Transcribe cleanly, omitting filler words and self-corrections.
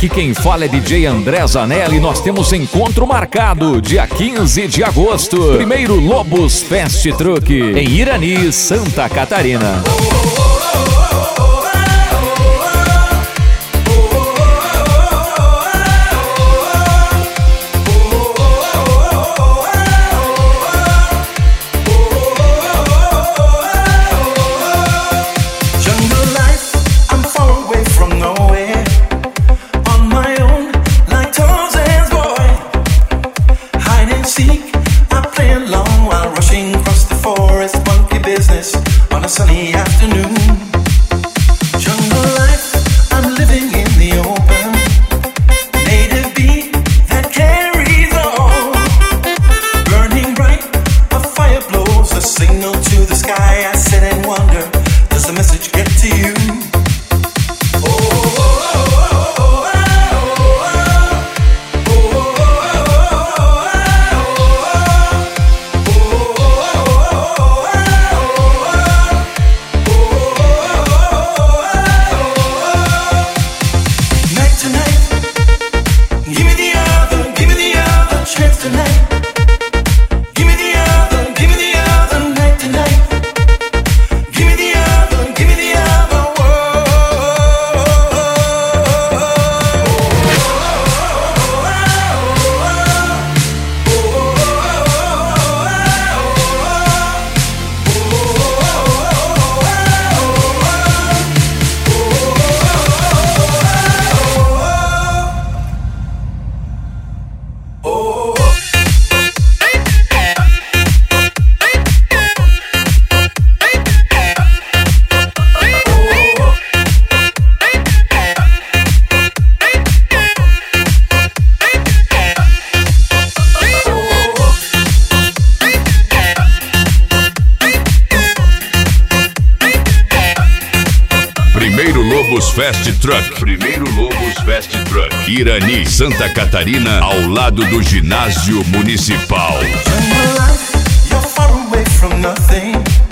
Aqui quem fala é DJ André Zanelli. Nós temos encontro marcado dia 15 de agosto. Primeiro Lobos Fast Truck em Irani, Santa Catarina. On a sunny afternoon, jungle life, I'm living in the open. Native beat that carries on, burning bright, a fire blows a signal to the sky. I sit and wonder, does the message get to you? Fast Truck. Primeiro Lobos Fast Truck. Irani, Santa Catarina, ao lado do ginásio municipal. You're far away from nothing.